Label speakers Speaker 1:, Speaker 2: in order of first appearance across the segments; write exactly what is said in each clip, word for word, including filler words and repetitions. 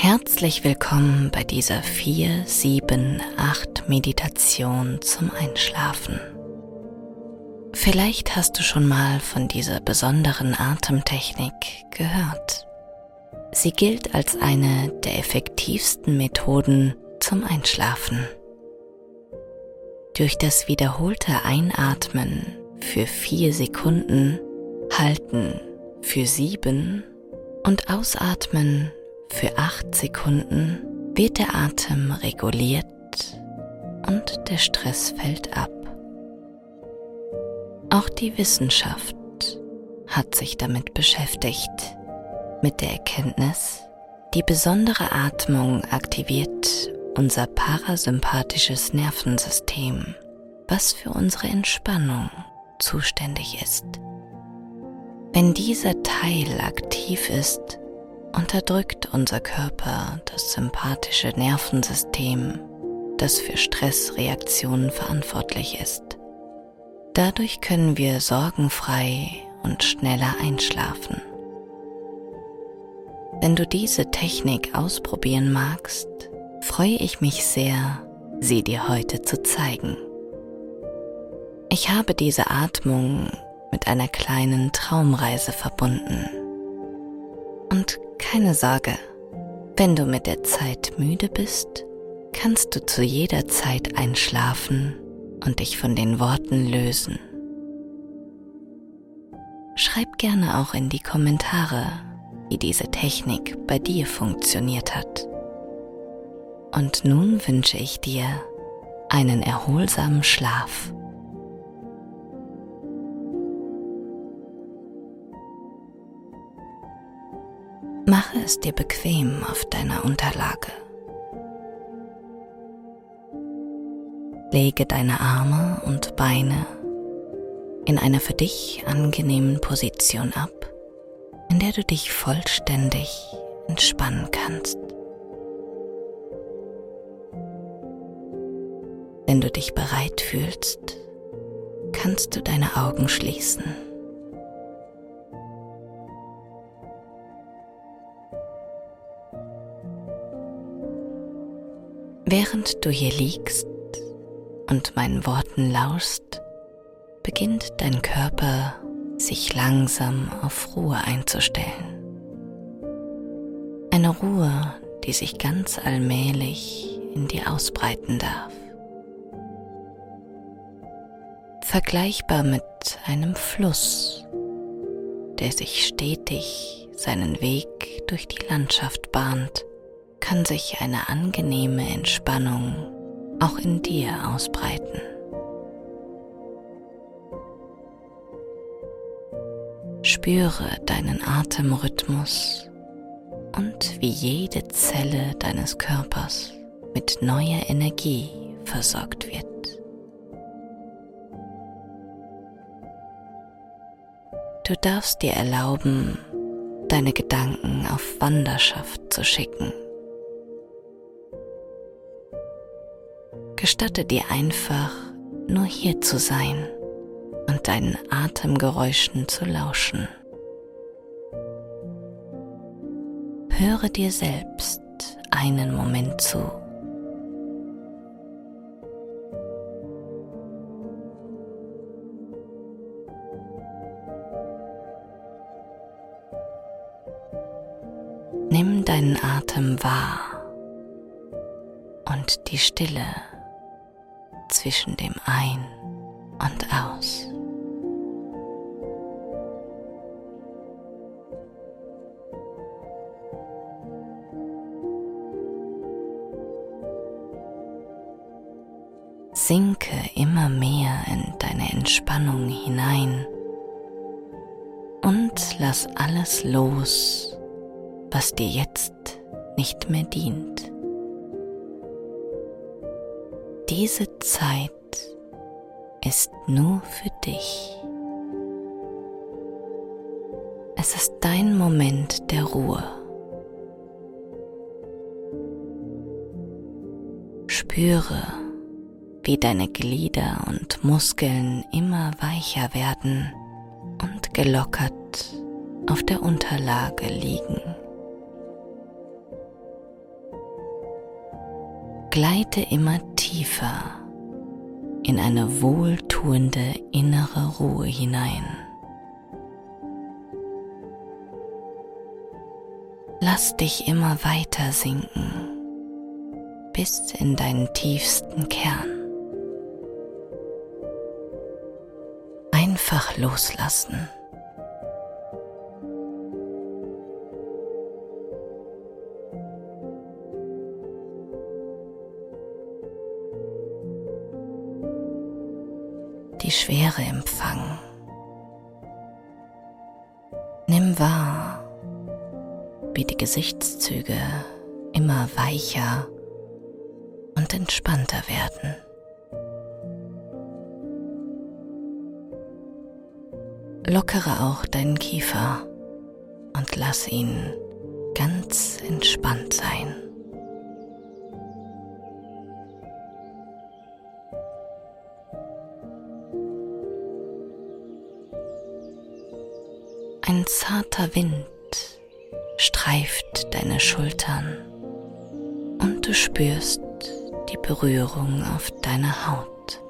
Speaker 1: Herzlich willkommen bei dieser vier sieben acht Meditation zum Einschlafen. Vielleicht hast du schon mal von dieser besonderen Atemtechnik gehört. Sie gilt als eine der effektivsten Methoden zum Einschlafen. Durch das wiederholte Einatmen für vier Sekunden, Halten für sieben und Ausatmen für acht Sekunden wird der Atem reguliert und der Stress fällt ab. Auch die Wissenschaft hat sich damit beschäftigt, mit der Erkenntnis, die besondere Atmung aktiviert unser parasympathisches Nervensystem, was für unsere Entspannung zuständig ist. Wenn dieser Teil aktiv ist, unterdrückt unser Körper das sympathische Nervensystem, das für Stressreaktionen verantwortlich ist. Dadurch können wir sorgenfrei und schneller einschlafen. Wenn du diese Technik ausprobieren magst, freue ich mich sehr, sie dir heute zu zeigen. Ich habe diese Atmung mit einer kleinen Traumreise verbunden. Und keine Sorge, wenn du mit der Zeit müde bist, kannst du zu jeder Zeit einschlafen und dich von den Worten lösen. Schreib gerne auch in die Kommentare, wie diese Technik bei dir funktioniert hat. Und nun wünsche ich dir einen erholsamen Schlaf. Mache es dir bequem auf deiner Unterlage. Lege deine Arme und Beine in einer für dich angenehmen Position ab, in der du dich vollständig entspannen kannst. Wenn du dich bereit fühlst, kannst du deine Augen schließen. Während du hier liegst und meinen Worten lauschst, beginnt dein Körper sich langsam auf Ruhe einzustellen. Eine Ruhe, die sich ganz allmählich in dir ausbreiten darf. Vergleichbar mit einem Fluss, der sich stetig seinen Weg durch die Landschaft bahnt, kann sich eine angenehme Entspannung auch in dir ausbreiten. Spüre deinen Atemrhythmus und wie jede Zelle deines Körpers mit neuer Energie versorgt wird. Du darfst dir erlauben, deine Gedanken auf Wanderschaft zu schicken. Gestatte dir einfach, nur hier zu sein und deinen Atemgeräuschen zu lauschen. Höre dir selbst einen Moment zu. Nimm deinen Atem wahr und die Stille zwischen dem Ein- und Aus. Sinke immer mehr in deine Entspannung hinein und lass alles los, was dir jetzt nicht mehr dient. Diese Zeit ist nur für dich. Es ist dein Moment der Ruhe. Spüre, wie deine Glieder und Muskeln immer weicher werden und gelockert auf der Unterlage liegen. gleite immer tiefer in eine wohltuende innere Ruhe hinein. Lass dich immer weiter sinken bis in deinen tiefsten Kern. Einfach loslassen. Die Schwere empfangen. Nimm wahr, wie die Gesichtszüge immer weicher und entspannter werden. Lockere auch deinen Kiefer und lass ihn ganz entspannt sein. Ein zarter Wind streift deine Schultern und du spürst die Berührung auf deiner Haut.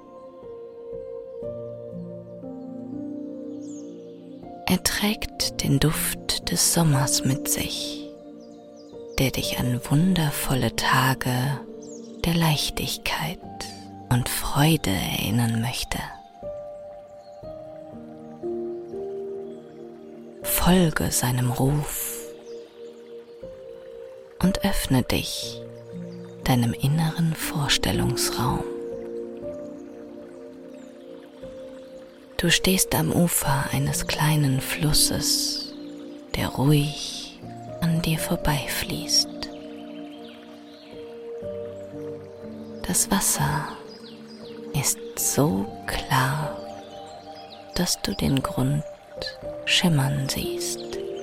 Speaker 1: Er trägt den Duft des Sommers mit sich, der dich an wundervolle Tage der Leichtigkeit und Freude erinnern möchte. Folge seinem Ruf und öffne dich deinem inneren Vorstellungsraum. Du stehst am Ufer eines kleinen Flusses, der ruhig an dir vorbeifließt. Das Wasser ist so klar, dass du den Grund schimmern siehst.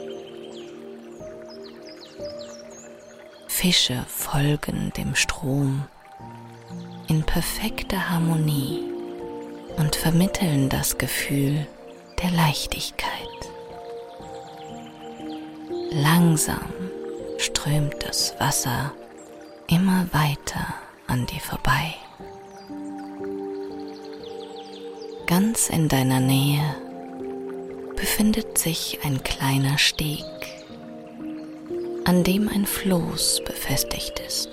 Speaker 1: Fische folgen dem Strom in perfekter Harmonie und vermitteln das Gefühl der Leichtigkeit. Langsam strömt das Wasser immer weiter an dir vorbei. Ganz in deiner Nähe befindet sich ein kleiner Steg, an dem ein Floß befestigt ist.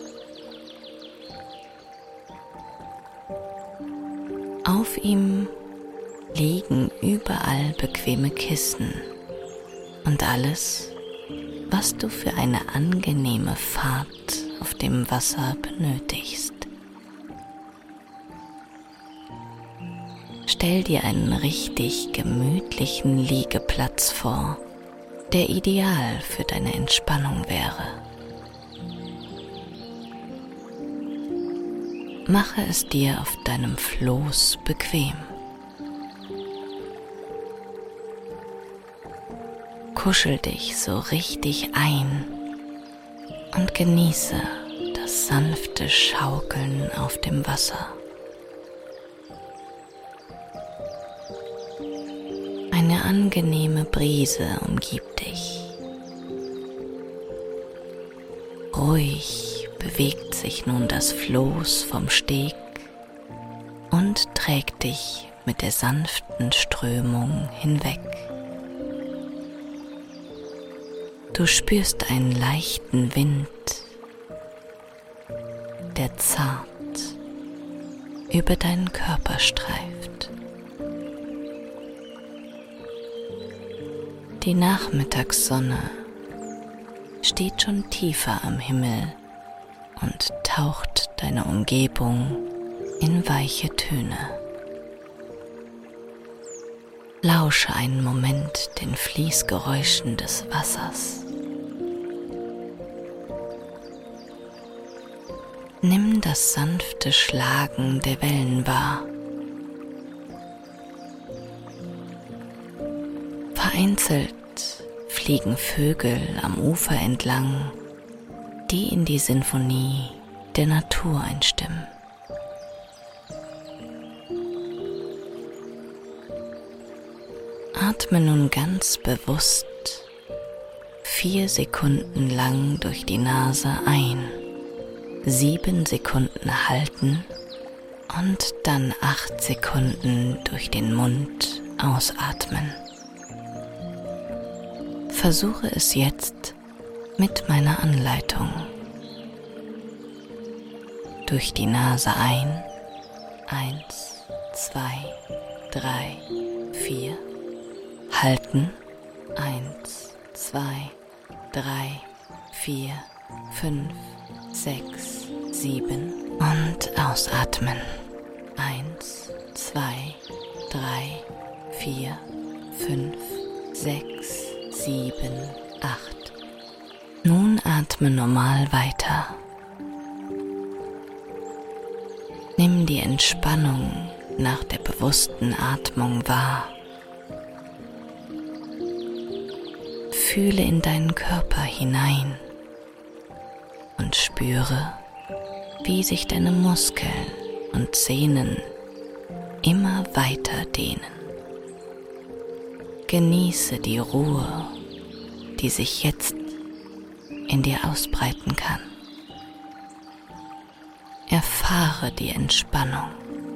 Speaker 1: Auf ihm liegen überall bequeme Kissen und alles, was du für eine angenehme Fahrt auf dem Wasser benötigst. Stell dir einen richtig gemütlichen Liegeplatz vor, der ideal für deine Entspannung wäre. Mache es dir auf deinem Floß bequem. Kuschel dich so richtig ein und genieße das sanfte Schaukeln auf dem Wasser. Eine angenehme Brise umgibt dich. Ruhig bewegt sich nun das Floß vom Steg und trägt dich mit der sanften Strömung hinweg. Du spürst einen leichten Wind, der zart über deinen Körper streift. Die Nachmittagssonne steht schon tiefer am Himmel und taucht deine Umgebung in weiche Töne. Lausche einen Moment den Fließgeräuschen des Wassers. Nimm das sanfte Schlagen der Wellen wahr. Vereinzelt fliegen Vögel am Ufer entlang, die in die Sinfonie der Natur einstimmen. Atme nun ganz bewusst vier Sekunden lang durch die Nase ein, sieben Sekunden halten und dann acht Sekunden durch den Mund ausatmen. Versuche es jetzt mit meiner Anleitung. Durch die Nase ein, eins, zwei, drei, vier, halten, eins, zwei, drei, vier, fünf, sechs, sieben und ausatmen, eins, zwei, drei, vier, fünf, sechs, sieben, acht. Nun atme normal weiter. Nimm die Entspannung nach der bewussten Atmung wahr. Fühle in deinen Körper hinein und spüre, wie sich deine Muskeln und Sehnen immer weiter dehnen. Genieße die Ruhe, die sich jetzt in dir ausbreiten kann. Erfahre die Entspannung.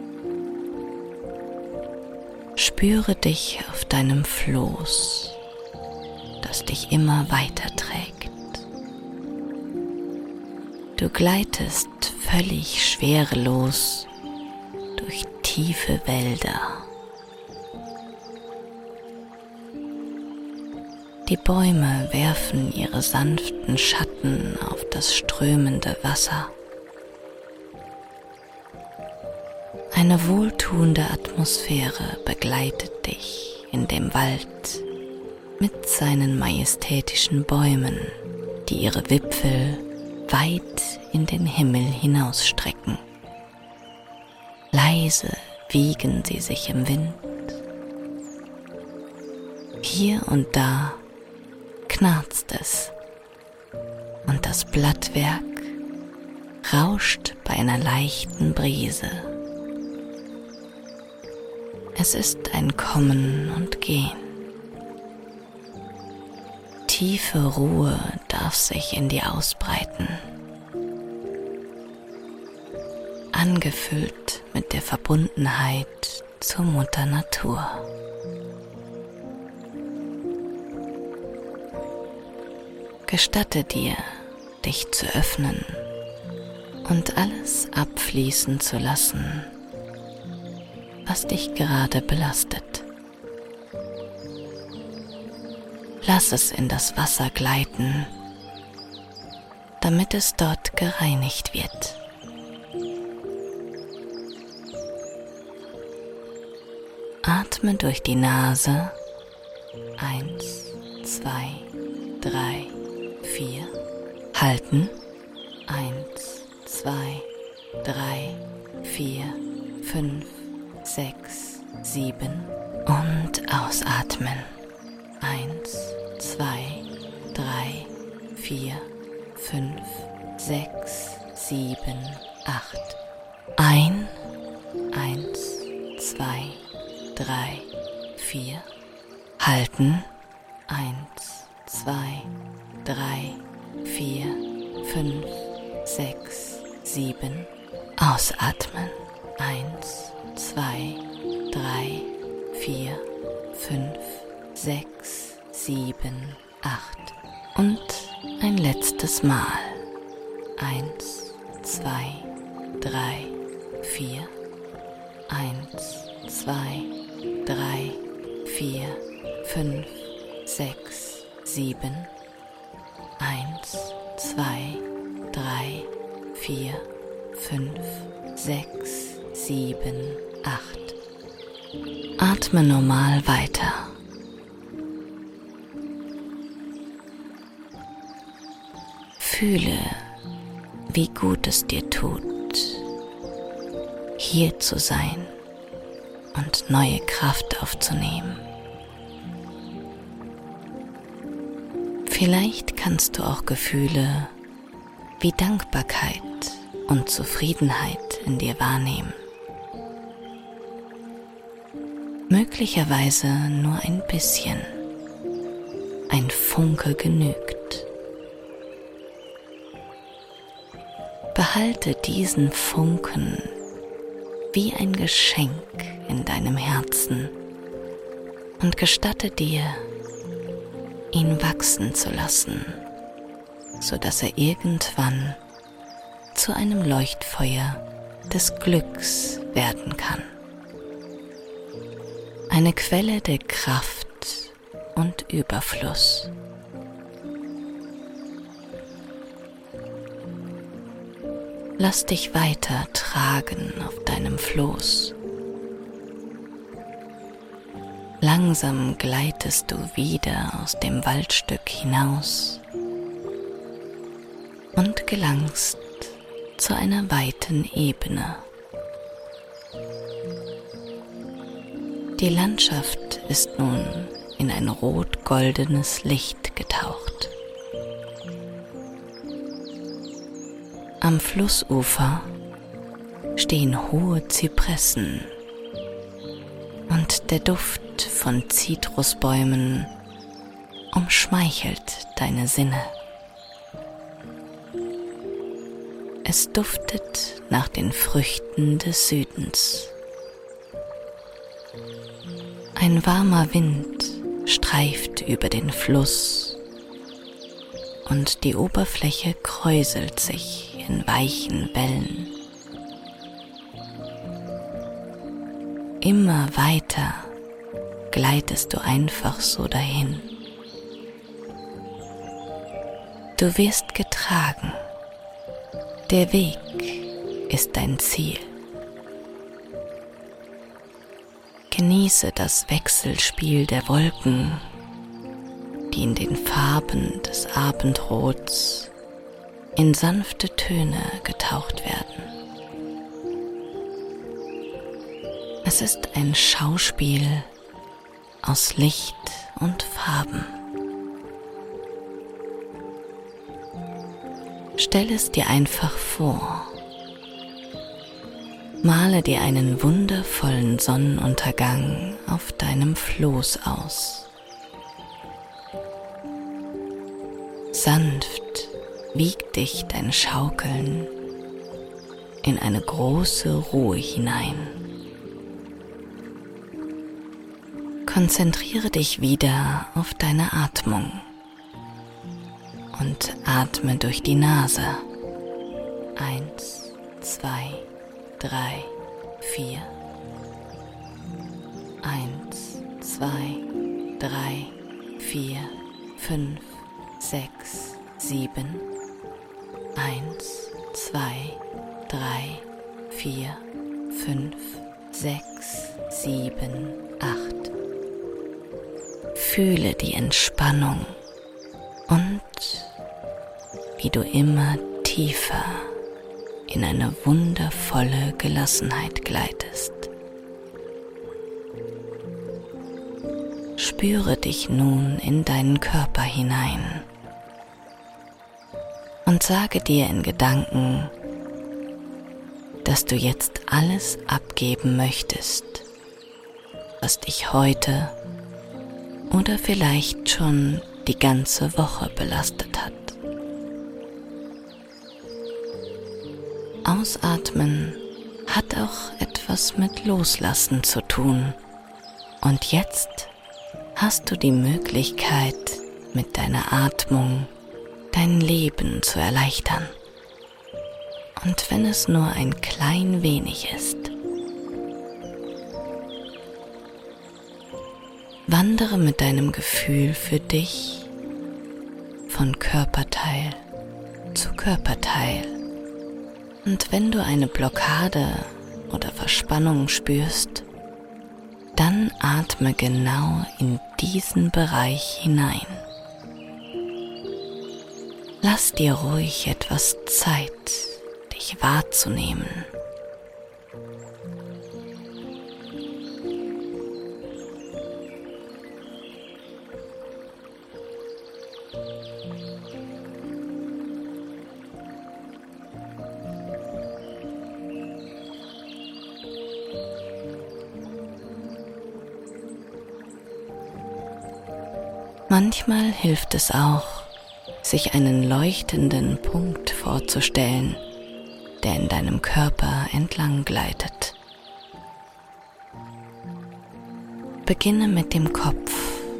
Speaker 1: Spüre dich auf deinem Floß, das dich immer weiter trägt. Du gleitest völlig schwerelos durch tiefe Wälder. Die Bäume werfen ihre sanften Schatten auf das strömende Wasser. Eine wohltuende Atmosphäre begleitet dich in dem Wald mit seinen majestätischen Bäumen, die ihre Wipfel weit in den Himmel hinausstrecken. Leise wiegen sie sich im Wind. Hier und da knarzt es und das Blattwerk rauscht bei einer leichten Brise. Es ist ein Kommen und Gehen. Tiefe Ruhe darf sich in dir ausbreiten, angefüllt mit der Verbundenheit zur Mutter Natur. Gestatte dir, dich zu öffnen und alles abfließen zu lassen, was dich gerade belastet. Lass es in das Wasser gleiten, damit es dort gereinigt wird. Atme durch die Nase. Eins, zwei, drei, vier. Halten. Eins, zwei, drei, vier, fünf, sechs, sieben. Und ausatmen. Eins, zwei, drei, vier, fünf, sechs, sieben, acht. Ein, eins, zwei, drei, vier. Halten. Eins, zwei, drei, vier, fünf, sechs, sieben. Ausatmen. Eins, zwei, drei, vier, fünf, sechs, sieben, acht. Und ein letztes Mal. Eins, zwei, drei, vier. Eins, zwei, drei, vier, fünf, sechs, sieben. Eins, zwei, drei, vier, fünf, sechs, sieben, acht. Atme normal weiter. Fühle, wie gut es dir tut, hier zu sein und neue Kraft aufzunehmen. Vielleicht kannst du auch Gefühle wie Dankbarkeit und Zufriedenheit in dir wahrnehmen. Möglicherweise nur ein bisschen. Ein Funke genügt. Behalte diesen Funken wie ein Geschenk in deinem Herzen und gestatte dir, ihn wachsen zu lassen, sodass er irgendwann zu einem Leuchtfeuer des Glücks werden kann. Eine Quelle der Kraft und Überfluss. Lass dich weiter tragen auf deinem Floß. Langsam gleitest du wieder aus dem Waldstück hinaus und gelangst zu einer weiten Ebene. Die Landschaft ist nun in ein rot-goldenes Licht getaucht. Am Flussufer stehen hohe Zypressen und der Duft von Zitrusbäumen umschmeichelt deine Sinne. Es duftet nach den Früchten des Südens. Ein warmer Wind streift über den Fluss und die Oberfläche kräuselt sich in weichen Wellen. Immer weiter gleitest du einfach so dahin. Du wirst getragen. Der Weg ist dein Ziel. Genieße das Wechselspiel der Wolken, die in den Farben des Abendrots in sanfte Töne getaucht werden. Es ist ein Schauspiel aus Licht und Farben. Stell es dir einfach vor. Male dir einen wundervollen Sonnenuntergang auf deinem Floß aus. Sanft wiegt dich dein Schaukeln in eine große Ruhe hinein. Konzentriere dich wieder auf deine Atmung und atme durch die Nase. Eins, zwei, drei, vier. Eins, zwei, drei, vier, fünf, sechs, sieben. Eins, zwei, drei, vier, fünf, sechs, sieben, acht. Fühle die Entspannung und wie du immer tiefer in eine wundervolle Gelassenheit gleitest. Spüre dich nun in deinen Körper hinein und sage dir in Gedanken, dass du jetzt alles abgeben möchtest, was dich heute oder vielleicht schon die ganze Woche belastet hat. Ausatmen hat auch etwas mit Loslassen zu tun. Und jetzt hast du die Möglichkeit, mit deiner Atmung dein Leben zu erleichtern. Und wenn es nur ein klein wenig ist. Wandere mit deinem Gefühl für dich von Körperteil zu Körperteil. Und wenn du eine Blockade oder Verspannung spürst, dann atme genau in diesen Bereich hinein. Lass dir ruhig etwas Zeit, dich wahrzunehmen. Manchmal hilft es auch, sich einen leuchtenden Punkt vorzustellen, der in deinem Körper entlang gleitet. Beginne mit dem Kopf,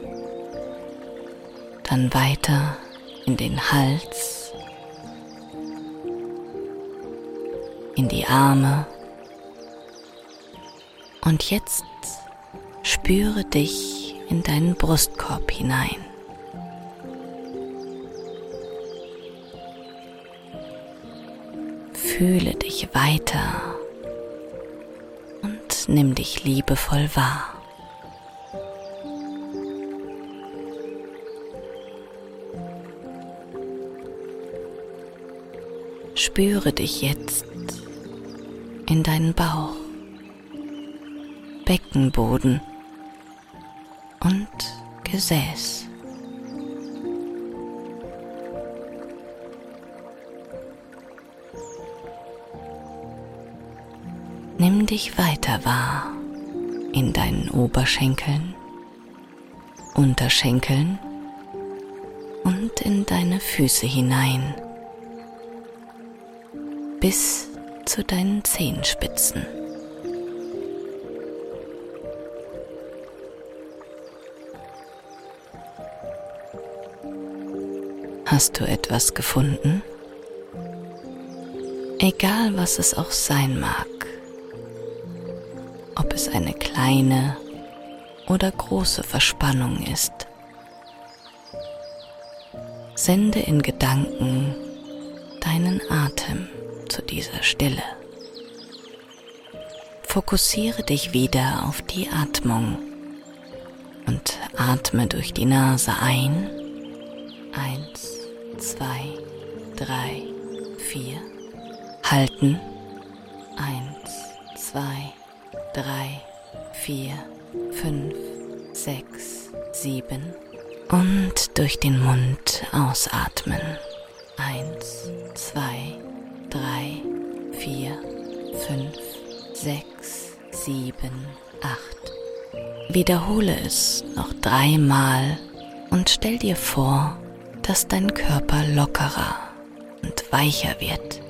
Speaker 1: dann weiter in den Hals, in die Arme und jetzt spüre dich in deinen Brustkorb hinein. Fühle dich weiter und nimm dich liebevoll wahr. Spüre dich jetzt in deinen Bauch, Beckenboden und Gesäß. Nimm dich weiter wahr in deinen Oberschenkeln, Unterschenkeln und in deine Füße hinein, bis zu deinen Zehenspitzen. Hast du etwas gefunden? Egal, was es auch sein mag, ob es eine kleine oder große Verspannung ist. Sende in Gedanken deinen Atem zu dieser Stelle. Fokussiere dich wieder auf die Atmung und atme durch die Nase ein. Eins, zwei, drei, vier. Halten. Eins, zwei, drei, vier, fünf, sechs, sieben. Und durch den Mund ausatmen. Eins, zwei, drei, vier, fünf, sechs, sieben, acht. Wiederhole es noch dreimal und stell dir vor, dass dein Körper lockerer und weicher wird.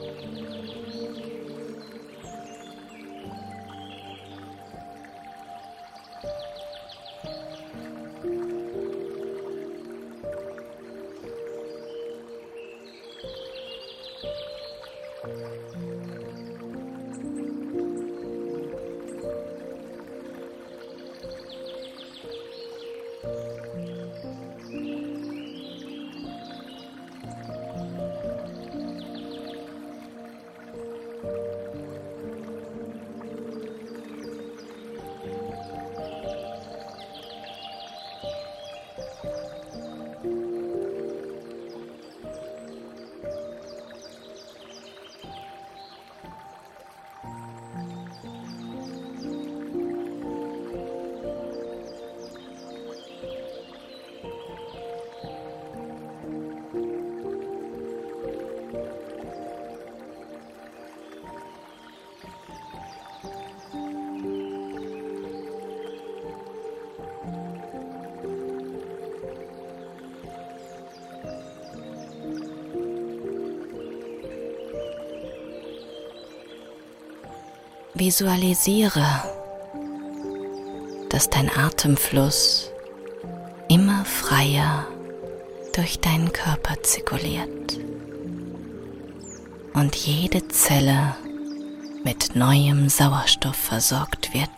Speaker 1: Visualisiere, dass dein Atemfluss immer freier durch deinen Körper zirkuliert und jede Zelle mit neuem Sauerstoff versorgt wird.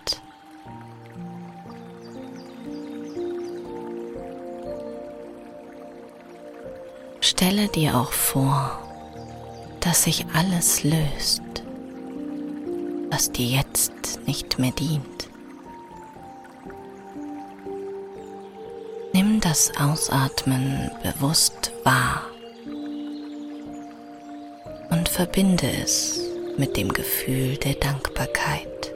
Speaker 1: Stelle dir auch vor, dass sich alles löst, was dir jetzt nicht mehr dient. Nimm das Ausatmen bewusst wahr und verbinde es mit dem Gefühl der Dankbarkeit.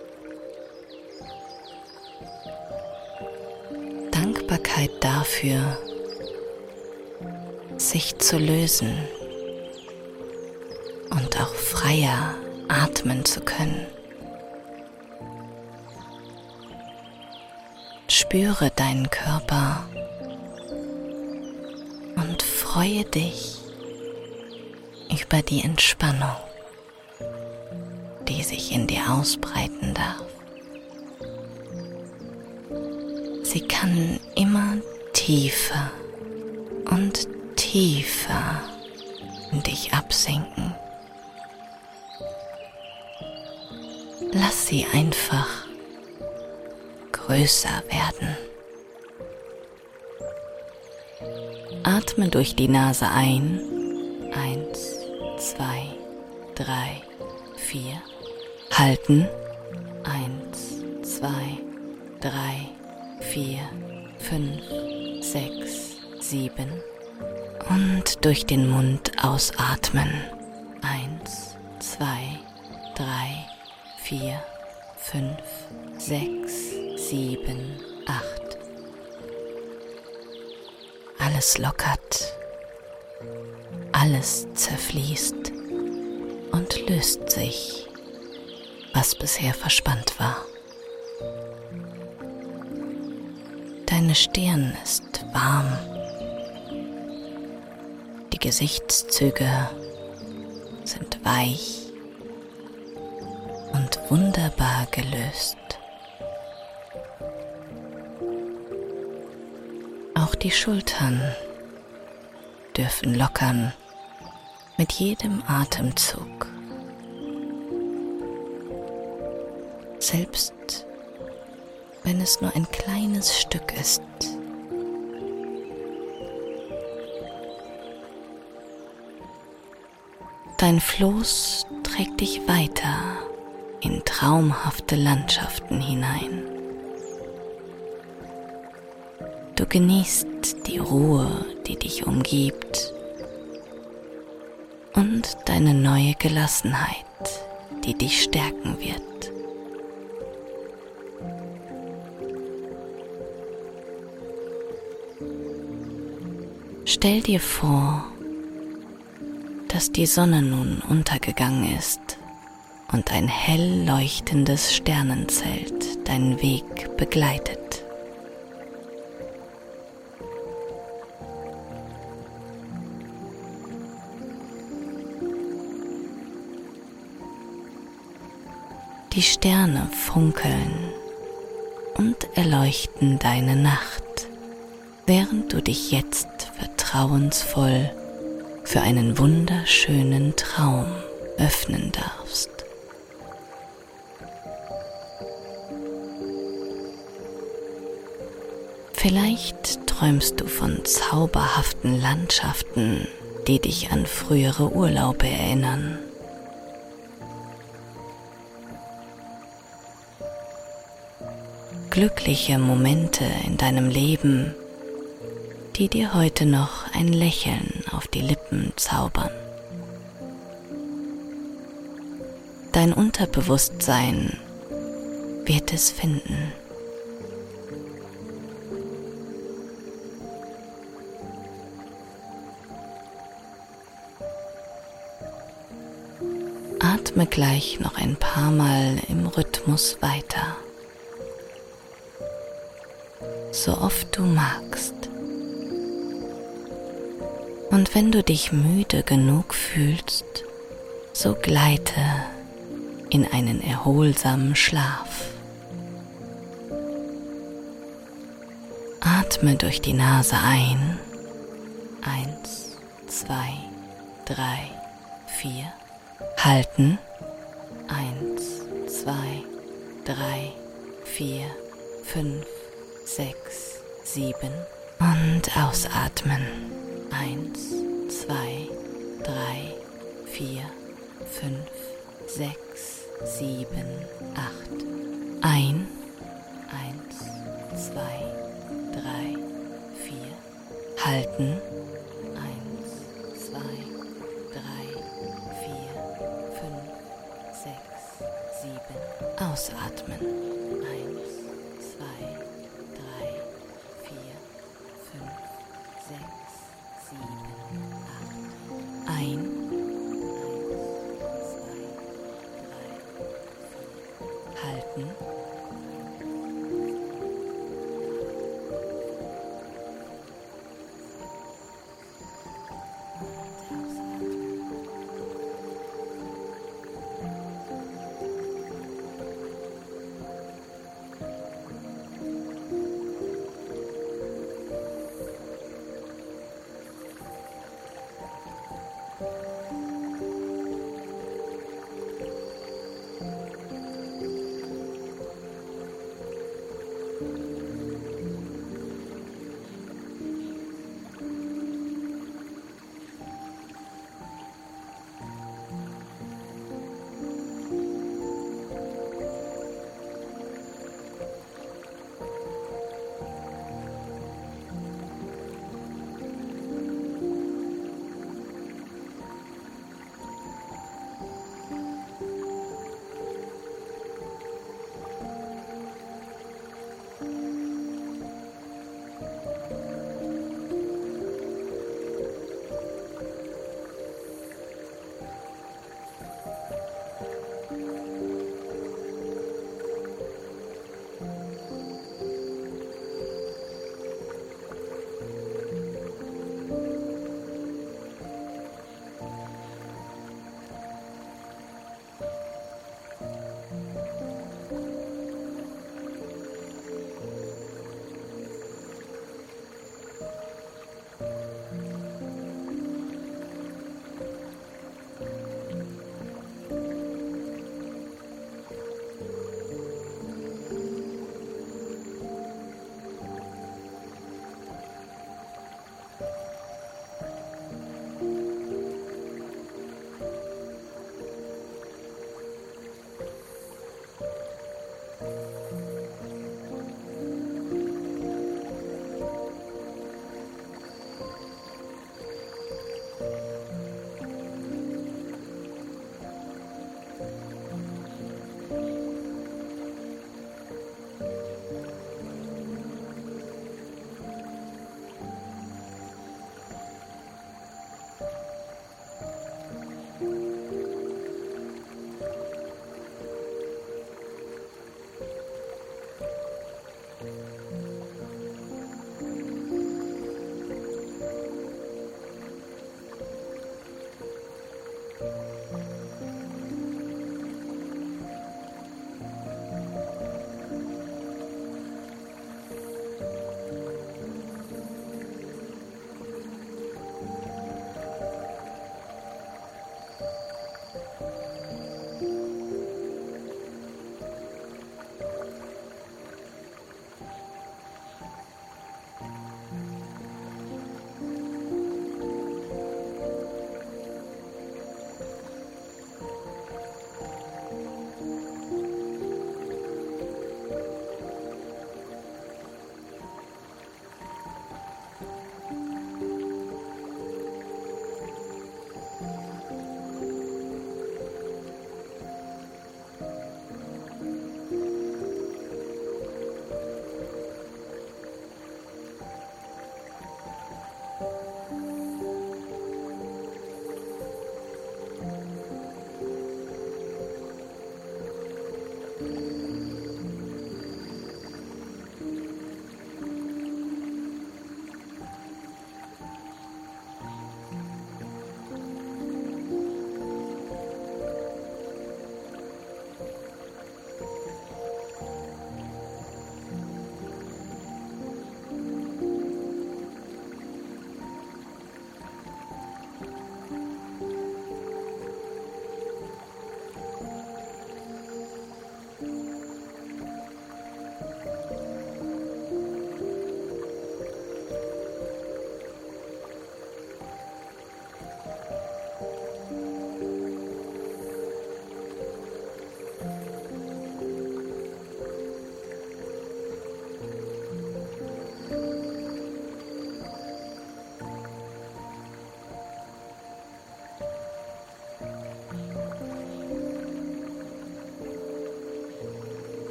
Speaker 1: Dankbarkeit dafür, sich zu lösen und auch freier atmen zu können. Spüre deinen Körper und freue dich über die Entspannung. die sich in dir ausbreiten darf. Sie kann immer tiefer und tiefer in dich absinken. Lass sie einfach größer werden. Atme durch die Nase ein. Eins, zwei, drei, vier. Halten. Eins, zwei, drei, vier, fünf, sechs, sieben. Und durch den Mund ausatmen. Eins, zwei, drei, vier, fünf, sechs, sieben, acht. Alles lockert, alles zerfließt und löst sich, was bisher verspannt war. Deine Stirn ist warm, die Gesichtszüge sind weich und wunderbar gelöst. Auch die Schultern dürfen lockern mit jedem Atemzug. Selbst wenn es nur ein kleines Stück ist. Dein Floß trägt dich weiter in traumhafte Landschaften hinein. Du genießt die Ruhe, die dich umgibt, und deine neue Gelassenheit, die dich stärken wird. Stell dir vor, dass die Sonne nun untergegangen ist und ein hell leuchtendes Sternenzelt deinen Weg begleitet. Die Sterne funkeln und erleuchten deine Nacht, während du dich jetzt vertrauensvoll für einen wunderschönen Traum öffnen darfst. Vielleicht träumst du von zauberhaften Landschaften, die dich an frühere Urlaube erinnern. Glückliche Momente in deinem Leben, die dir heute noch ein Lächeln auf die Lippen zaubern. Dein Unterbewusstsein wird es finden. Atme gleich noch ein paar Mal im Rhythmus weiter, so oft du magst. Und wenn du dich müde genug fühlst, so gleite in einen erholsamen Schlaf. Atme durch die Nase ein. Eins, zwei, drei, vier. Halten. Eins, zwei, drei, vier, fünf, sechs, sieben. Und ausatmen. Eins, zwei, drei, vier, fünf, sechs, sieben, acht. Ein. Eins, zwei, drei, vier. Halten. Eins, zwei, drei, vier, fünf, sechs, sieben. Ausatmen. Eins, zwei, drei, vier, fünf, sechs, sieben, acht. Ein. Eins, zwei, drei, vier. Halten.